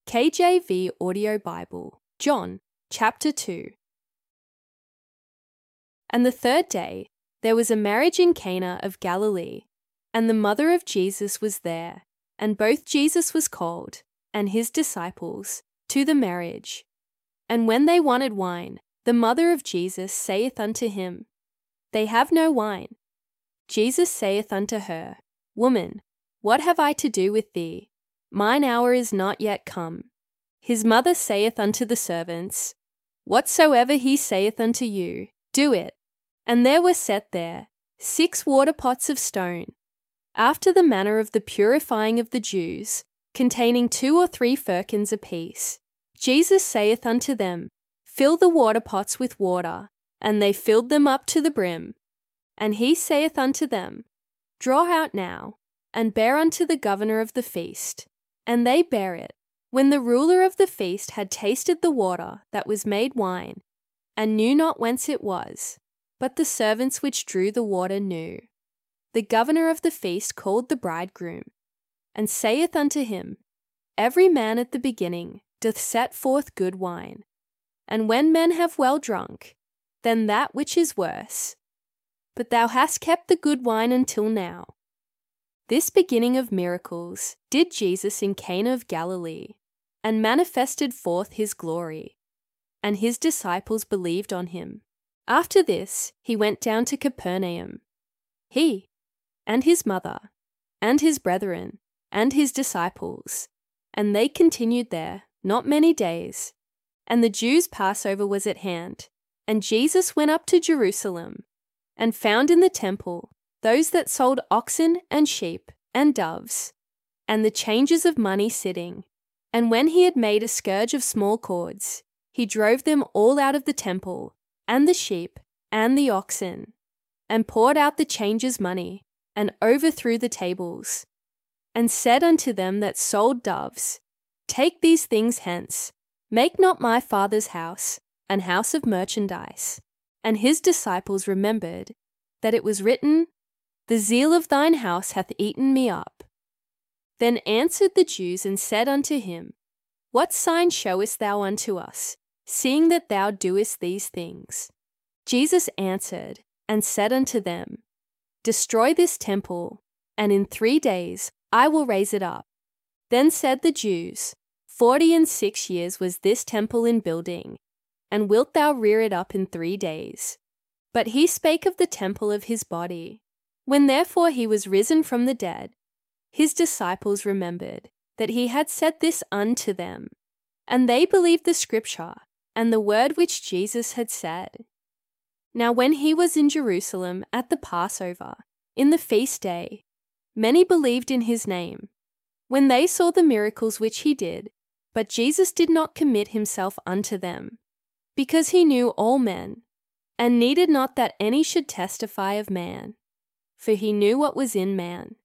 KJV Audio Bible, John, chapter 2. And the third day, there was a marriage in Cana of Galilee, and the mother of Jesus was there, and both Jesus was called, and his disciples, to the marriage. And when they wanted wine, the mother of Jesus saith unto him, They have no wine. Jesus saith unto her, Woman, what have I to do with thee? Mine hour is not yet come. His mother saith unto the servants, Whatsoever he saith unto you, do it. And there were set there 6 water pots of stone, after the manner of the purifying of the Jews, containing 2 or 3 firkins apiece. Jesus saith unto them, Fill the water pots with water. And they filled them up to the brim. And he saith unto them, Draw out now, and bear unto the governor of the feast. And they bare it. When the ruler of the feast had tasted the water that was made wine, and knew not whence it was, but the servants which drew the water knew, the governor of the feast called the bridegroom, and saith unto him, Every man at the beginning doth set forth good wine, and when men have well drunk, then that which is worse. But thou hast kept the good wine until now. This beginning of miracles did Jesus in Cana of Galilee, and manifested forth his glory, and his disciples believed on him. After this he went down to Capernaum, he, and his mother, and his brethren, and his disciples, and they continued there not many days. And the Jews' Passover was at hand, and Jesus went up to Jerusalem, and found in the temple those that sold oxen and sheep and doves, and the changers of money sitting. And when he had made a scourge of small cords, he drove them all out of the temple, and the sheep, and the oxen, and poured out the changers' money, and overthrew the tables, and said unto them that sold doves, Take these things hence, make not my Father's house an house of merchandise. And his disciples remembered that it was written, The zeal of thine house hath eaten me up. Then answered the Jews and said unto him, What sign showest thou unto us, seeing that thou doest these things? Jesus answered and said unto them, Destroy this temple, and in 3 days I will raise it up. Then said the Jews, 46 years was this temple in building, and wilt thou rear it up in 3 days? But he spake of the temple of his body. When therefore he was risen from the dead, his disciples remembered that he had said this unto them, and they believed the scripture and the word which Jesus had said. Now when he was in Jerusalem at the Passover, in the feast day, many believed in his name, when they saw the miracles which he did, but Jesus did not commit himself unto them, because he knew all men, and needed not that any should testify of man, for he knew what was in man.